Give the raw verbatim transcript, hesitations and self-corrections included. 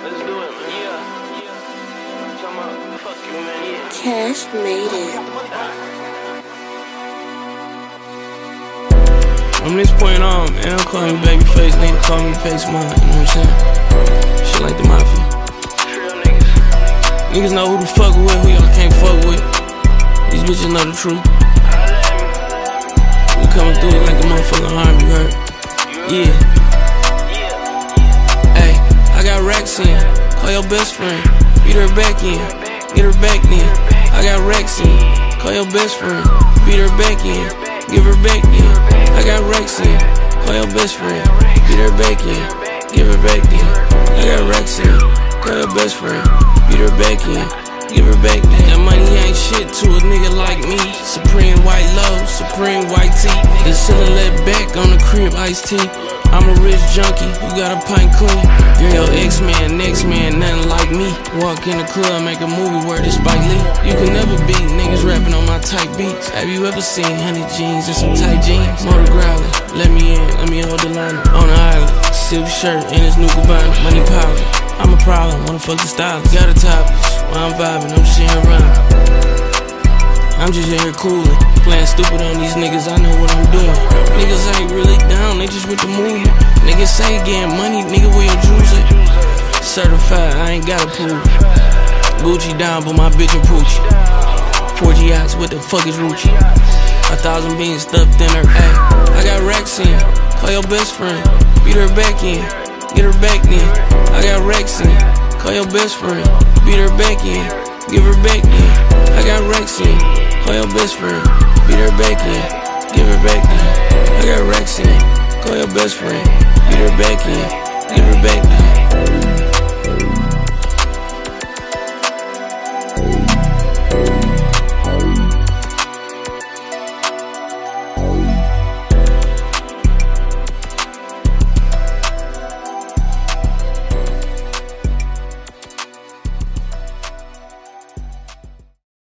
Let's do it, man. Yeah. Yeah. I'm talking about, fuck you, man. Yeah. Cash made it. From this point on, man, don't call me babyface, nigga, call me face mine, you know what I'm saying? Shit like the mafia. Trill niggas. Niggas know who to fuck with, who y'all can't fuck with. These bitches know the truth. We coming through like a motherfucking harm, you heard? Yeah. Hey, I got racks in, call your best friend, beat her back in, get her back in. I got racks in, call your best friend, beat her back in, give her back in. I got racks in, call your best friend, beat her back in, give her back in. I got racks in, call your best friend, beat her back in, give her back in. That money ain't shit to a nigga like me. Supreme white low, supreme white tee. The ceiling let back on the crib, iced tea. I'm a rich junkie, who got a pint clean. Girl, X-Man, next man, nothing like me. Walk in the club, make a movie where this Spike Lee. You can never beat niggas rapping on my tight beats. Have you ever seen honey jeans and some tight jeans? Motor growling, let me in, let me hold the line on the island. Silk shirt in his new cabana, money piling. I'm a problem, wanna fuck the stylist. Got a topless, while I'm vibing, I'm just in here running. I'm just in here cooling, playing stupid on these niggas, I know what I'm doing. Niggas ain't really down, they just with the movement. Niggas say getting money, nigga, where your jewels at? Certified, I ain't gotta prove it. Gucci down, but my bitch in Poochie. four G Ox, what the fuck is Rucci? A thousand beans stuffed in her, ay. I got racks in, call your best friend, beat her back in, get her back in. I got racks in, call your best friend, beat her back in, give her back in. I got racks in, call your best friend, beat her back in, give her back in. I got racks in, call your best friend, beat her back in, give her back in.